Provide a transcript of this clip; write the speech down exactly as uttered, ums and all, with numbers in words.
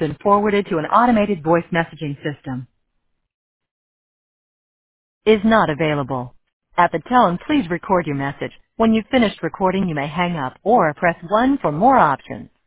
been forwarded to an automated voice messaging system. Is not available. At the tone, please record your message. When you've finished recording, you may hang up or press one for more options.